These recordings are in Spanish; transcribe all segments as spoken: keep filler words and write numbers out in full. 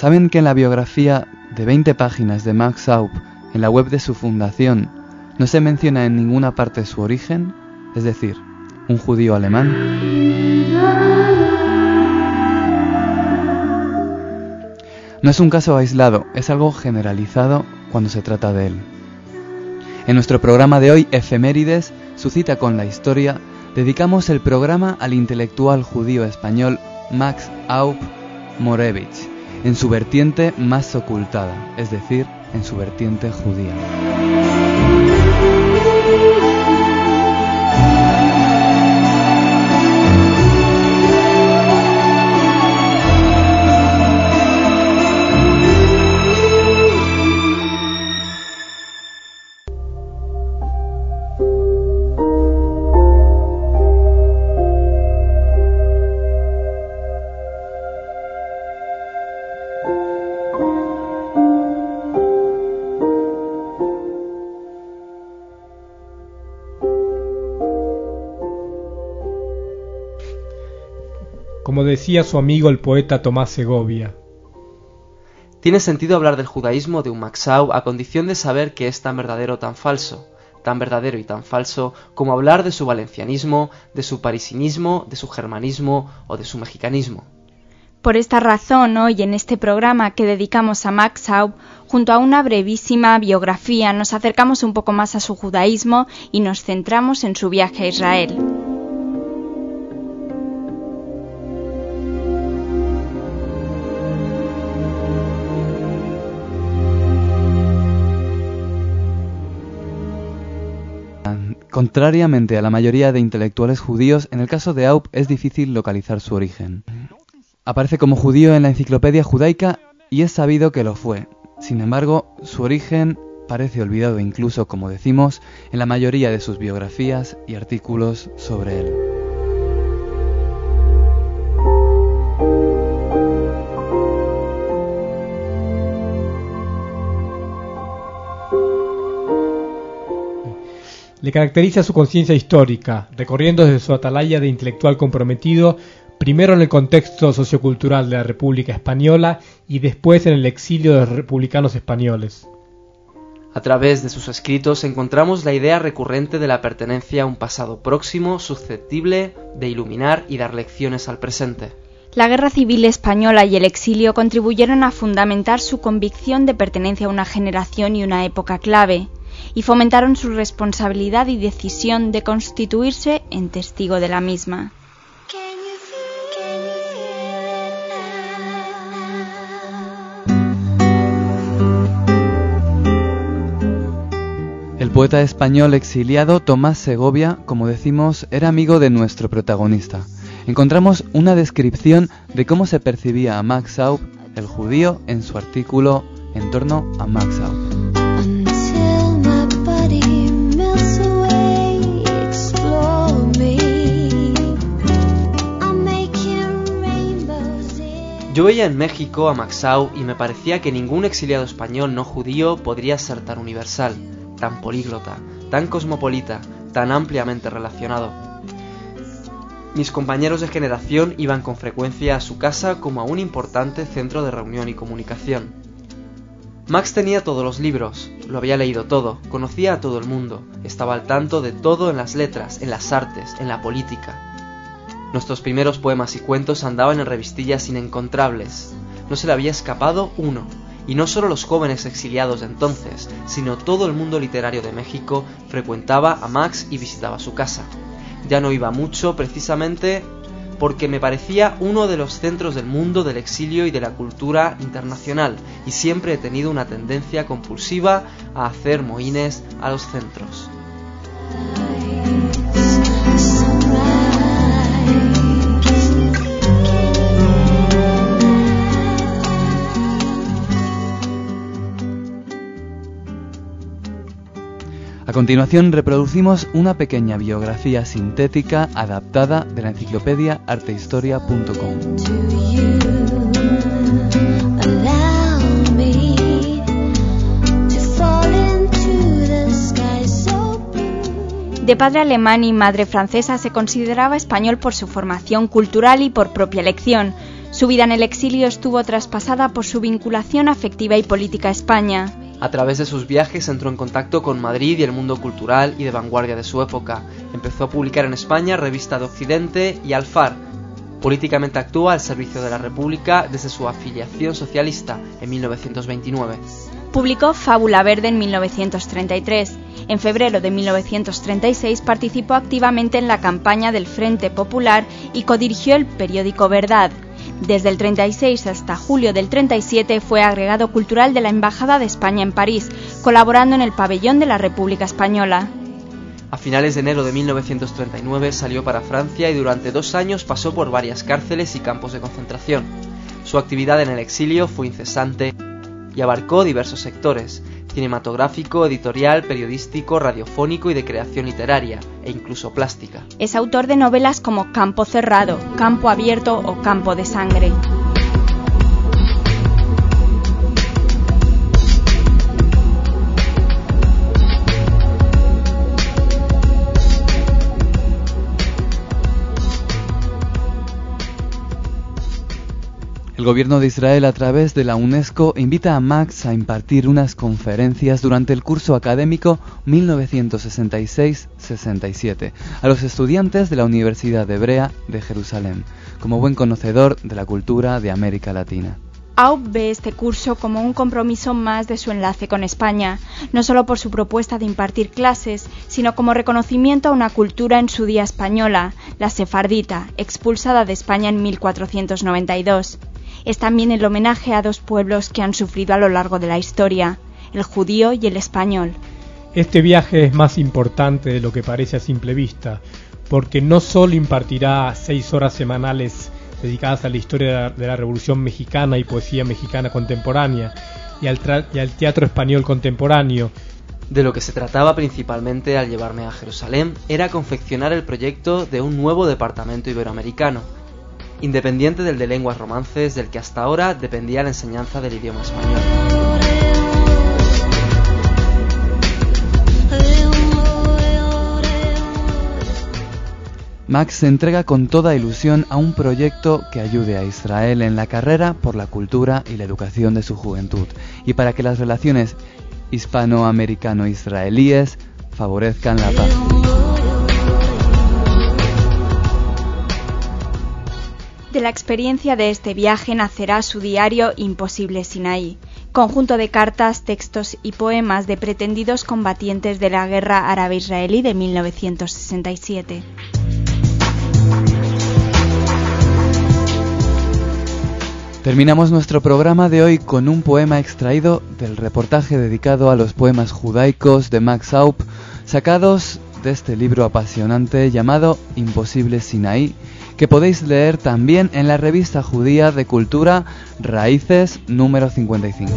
¿saben que en la biografía de veinte páginas de Max Aub, en la web de su fundación, no se menciona en ninguna parte su origen? Es decir, un judío alemán. No es un caso aislado, es algo generalizado cuando se trata de él. En nuestro programa de hoy, Efemérides, su cita con la historia, dedicamos el programa al intelectual judío español Max Aub Morevich, en su vertiente más ocultada, es decir, en su vertiente judía. Como decía su amigo el poeta Tomás Segovia. Tiene sentido hablar del judaísmo de un Max Aub a condición de saber que es tan verdadero o tan falso, tan verdadero y tan falso como hablar de su valencianismo, de su parisinismo, de su germanismo o de su mexicanismo. Por esta razón, hoy en este programa que dedicamos a Max Aub, junto a una brevísima biografía, nos acercamos un poco más a su judaísmo y nos centramos en su viaje a Israel. Contrariamente a la mayoría de intelectuales judíos, en el caso de Aub es difícil localizar su origen. Aparece como judío en la Enciclopedia Judaica y es sabido que lo fue. Sin embargo, su origen parece olvidado incluso, como decimos, en la mayoría de sus biografías y artículos sobre él. Le caracteriza su conciencia histórica, recorriendo desde su atalaya de intelectual comprometido, primero en el contexto sociocultural de la República Española y después en el exilio de los republicanos españoles. A través de sus escritos encontramos la idea recurrente de la pertenencia a un pasado próximo, susceptible de iluminar y dar lecciones al presente. La Guerra Civil Española y el exilio contribuyeron a fundamentar su convicción de pertenencia a una generación y una época clave, y fomentaron su responsabilidad y decisión de constituirse en testigo de la misma. El poeta español exiliado Tomás Segovia, como decimos, era amigo de nuestro protagonista. Encontramos una descripción de cómo se percibía a Max Aub, el judío, en su artículo En torno a Max Aub. Yo veía en México a Max Aub y me parecía que ningún exiliado español no judío podría ser tan universal, tan políglota, tan cosmopolita, tan ampliamente relacionado. Mis compañeros de generación iban con frecuencia a su casa como a un importante centro de reunión y comunicación. Max tenía todos los libros, lo había leído todo, conocía a todo el mundo, estaba al tanto de todo en las letras, en las artes, en la política. Nuestros primeros poemas y cuentos andaban en revistillas inencontrables. No se le había escapado uno, y no solo los jóvenes exiliados de entonces, sino todo el mundo literario de México frecuentaba a Max y visitaba su casa. Ya no iba mucho, precisamente porque me parecía uno de los centros del mundo del exilio y de la cultura internacional, y siempre he tenido una tendencia compulsiva a hacer mohines a los centros. A continuación reproducimos una pequeña biografía sintética adaptada de la enciclopedia artehistoria punto com. De padre alemán y madre francesa, se consideraba español por su formación cultural y por propia elección. Su vida en el exilio estuvo traspasada por su vinculación afectiva y política a España. A través de sus viajes entró en contacto con Madrid y el mundo cultural y de vanguardia de su época. Empezó a publicar en España Revista de Occidente y Alfar. Políticamente actúa al servicio de la República desde su afiliación socialista en mil novecientos veintinueve. Publicó Fábula Verde en mil novecientos treinta y tres. En febrero de mil novecientos treinta y seis participó activamente en la campaña del Frente Popular y codirigió el periódico Verdad. Desde el treinta y seis hasta julio del treinta y siete fue agregado cultural de la Embajada de España en París, colaborando en el pabellón de la República Española. A finales de enero de mil novecientos treinta y nueve salió para Francia y durante dos años pasó por varias cárceles y campos de concentración. Su actividad en el exilio fue incesante y abarcó diversos sectores: cinematográfico, editorial, periodístico, radiofónico y de creación literaria, e incluso plástica. Es autor de novelas como Campo Cerrado, Campo Abierto o Campo de Sangre. El gobierno de Israel, a través de la UNESCO, invita a Max a impartir unas conferencias durante el curso académico mil novecientos sesenta y seis sesenta y siete a los estudiantes de la Universidad Hebrea de Jerusalén, como buen conocedor de la cultura de América Latina. Aub ve este curso como un compromiso más de su enlace con España, no solo por su propuesta de impartir clases, sino como reconocimiento a una cultura en su día española, la sefardita, expulsada de España en mil cuatrocientos noventa y dos. Es también el homenaje a dos pueblos que han sufrido a lo largo de la historia, el judío y el español. Este viaje es más importante de lo que parece a simple vista, porque no solo impartirá seis horas semanales dedicadas a la historia de la Revolución Mexicana y poesía mexicana contemporánea, y al, tra- y al teatro español contemporáneo. De lo que se trataba principalmente al llevarme a Jerusalén era confeccionar el proyecto de un nuevo departamento iberoamericano, independiente del de lenguas romances, del que hasta ahora dependía la enseñanza del idioma español. Max se entrega con toda ilusión a un proyecto que ayude a Israel en la carrera por la cultura y la educación de su juventud, y para que las relaciones hispanoamericano-israelíes favorezcan la paz. De la experiencia de este viaje nacerá su diario Imposible Sinaí, conjunto de cartas, textos y poemas de pretendidos combatientes de la guerra árabe-israelí de mil novecientos sesenta y siete. Terminamos nuestro programa de hoy con un poema extraído del reportaje dedicado a los poemas judaicos de Max Aub, sacados de este libro apasionante llamado Imposible Sinaí, que podéis leer también en la revista judía de cultura Raíces número cincuenta y cinco.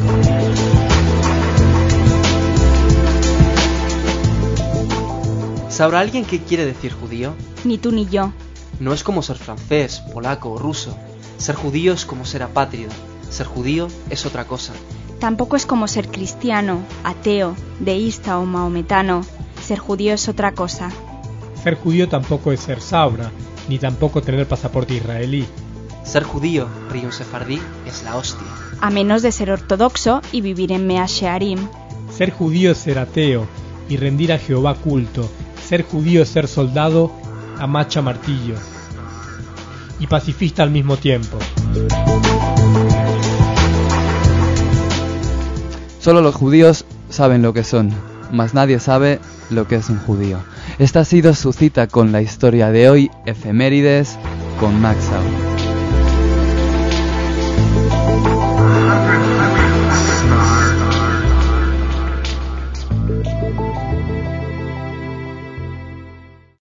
¿Sabrá alguien qué quiere decir judío? Ni tú ni yo. No es como ser francés, polaco o ruso. Ser judío es como ser apátrida. Ser judío es otra cosa. Tampoco es como ser cristiano, ateo, deísta o maometano. Ser judío es otra cosa. Ser judío tampoco es ser sabra, ni tampoco tener pasaporte israelí. Ser judío, Riyun sefardí, es la hostia. A menos de ser ortodoxo y vivir en Mea Shearim. Ser judío es ser ateo y rendir a Jehová culto. Ser judío es ser soldado a macha martillo y pacifista al mismo tiempo. Solo los judíos saben lo que son, mas nadie sabe lo que es un judío. Esta ha sido su cita con la historia de hoy, Efemérides, con Max Aub.